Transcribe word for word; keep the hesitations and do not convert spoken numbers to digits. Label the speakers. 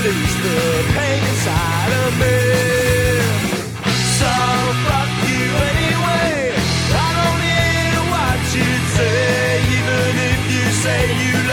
Speaker 1: release the pain inside of me. So fuck you anyway. I don't hear what you say, even if you say you